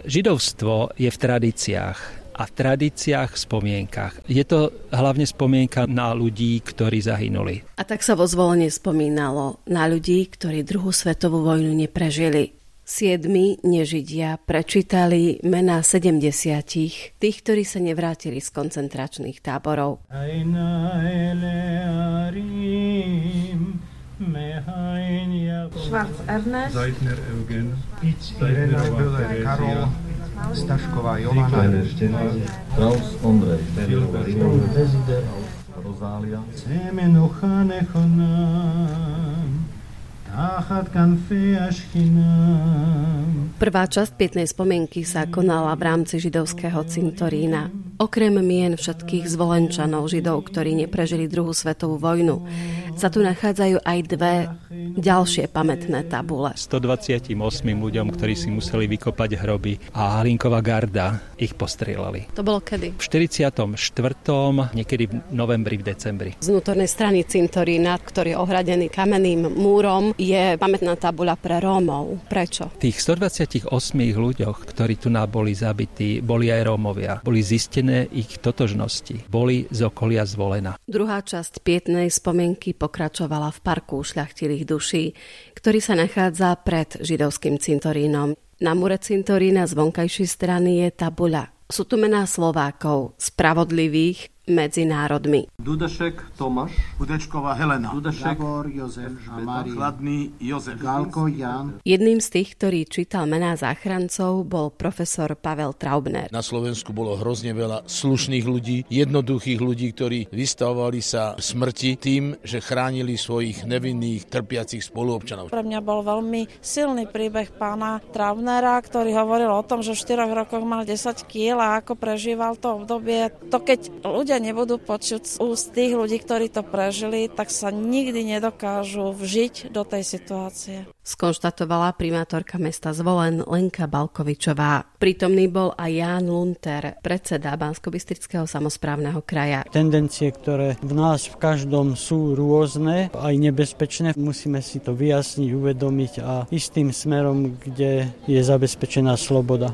Židovstvo je v tradíciách a v tradíciách, v spomienkach. Je to hlavne spomienka na ľudí, ktorí zahynuli. A tak sa vo Zvolene spomínalo na ľudí, ktorí druhú svetovú vojnu neprežili. 7 nežidia prečítali mená 70 tých, ktorí sa nevrátili z koncentračných táborov. Schwarz Ernest, Seitner Eugen, Irena Böller Karol, Stašková Jovana, Kraus Ondrej, Dezider, Rozália, Semeno Chanechonam, Tachat Kanfei Ashkinam. Prvá časť pietnej spomienky sa konala v rámci židovského cintorína. Okrem mien všetkých Zvolenčanov Židov, ktorí neprežili druhú svetovú vojnu, sa tu nachádzajú aj 2 ďalšie pamätné tabule. 128 ľuďom, ktorí si museli vykopať hroby a Hlinková garda ich postrieľali. To bolo kedy? V 44. niekedy v novembri, v decembri. Z vnútornej strany cintorína, ktorý je ohradený kamenným múrom, je pamätná tabuľa pre Rómov. Prečo? Tých 128 ľuďoch, ktorí tu boli zabití, boli aj Rómovia. Boli zistené ich totožnosti. Boli z okolia Zvolena. Druhá časť pietnej spomienky pokračovala v parku ušľachtilých duší, ktorý sa nachádza pred židovským cintorínom. Na múre cintorína z vonkajšej strany je tabuľa. Sú tu mená Slovákov, spravodlivých medzi národmi. Dudašek Tomáš, Hudečková Helena, Dudašek Davor Jozef a Mária, Chladný Jozef, Gálko Jan. Jedným z tých, ktorý čítal mená záchrancov, bol profesor Pavel Traubner. Na Slovensku bolo hrozne veľa slušných ľudí, jednoduchých ľudí, ktorí vystavovali sa smrti tým, že chránili svojich nevinných, trpiacich spoluobčanov. Pre mňa bol veľmi silný príbeh pána Traubnera, ktorý hovoril o tom, že v 4 rokoch mal 10 kg a ako prežíval to obdobie. To keď ľudia nebudú počuť z úst tých ľudí, ktorí to prežili, tak sa nikdy nedokážu vžiť do tej situácie. Skonštatovala primátorka mesta Zvolen Lenka Balkovičová. Prítomný bol aj Ján Lunter, predseda Banskobystrického samosprávneho kraja. Tendencie, ktoré v nás v každom sú rôzne, aj nebezpečné, musíme si to vyjasniť, uvedomiť a ísť tým smerom, kde je zabezpečená sloboda.